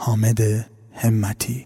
حامد همتی.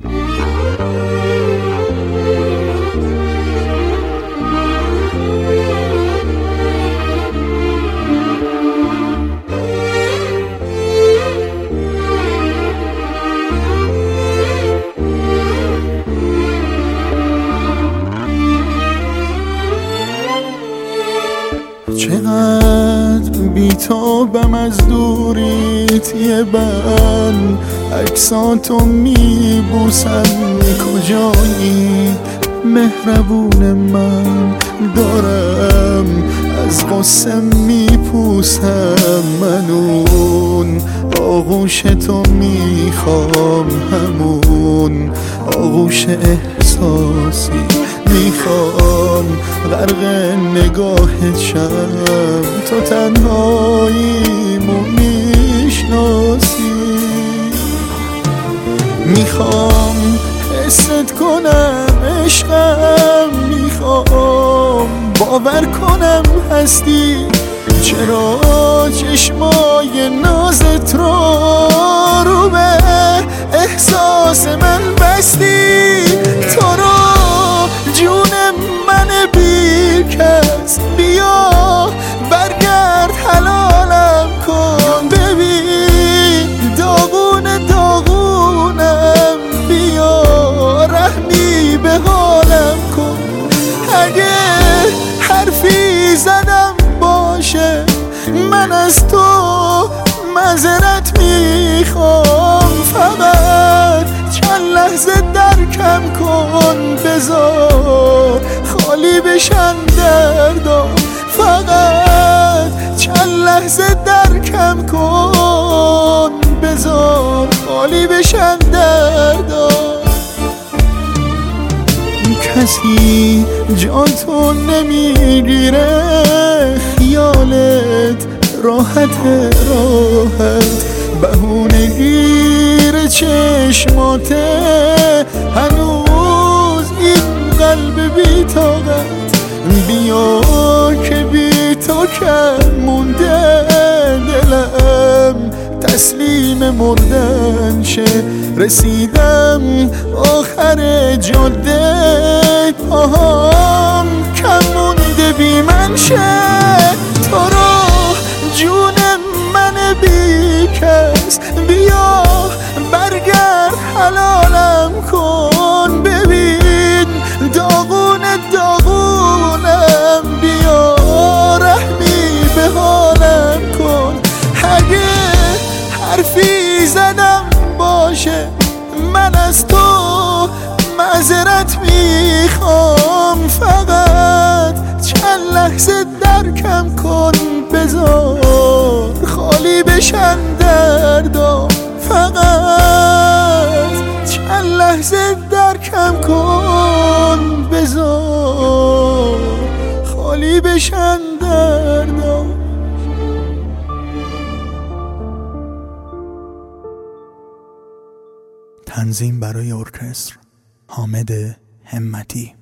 چقدر بیتابم از دوریت، یه بند عکساتو میبوسم. کجایی مهربون من، دارم از غصه میپوسم. من اون آغوشتو میخوام، همون آغوش احساسی میخوام. غرق نگاهت شم، تو تنهاییمو میشناسی. میخوام حست کنم عشقم، میخوام باور کنم هستی. چرا چشمای نازت رو به احساس من بستی؟ تو رو جون من بی کس، بیا برگرد حلالم کن. ببین داغون داغونم، بیا رحمی به حالم کن. اگه حرفی زدم باشه، من از تو معذرت میخوام. فقط چند لحظه درکم کن، بذار خالی بشن دردام. فقط چند لحظه درکم کن، بذار خالی بشن دردام. کسی جان تو نمیگیره، خیالت راحت بهونه گیر چشماته. هنوز این قلب بی طاقت، بیا که بی تو کم مونده. دلم تسلیم مردن شه، رسیدم آخر جاده. پاهام کم مونده بی من شه. تو رو جون من بی کس، بیا برگرد حلالم کن. ببین داغون داغونم، بیا رحمی به حالم کن. اگه حرفی زدم باشه، من از تو معذرت میخوام. فقط چند لحظه درکم کن، بذار خالی بشن دردام. فقط چند لحظه درکم کن، بذار خالی بشن دردام. تنظیم برای ارکستر حامد همتی.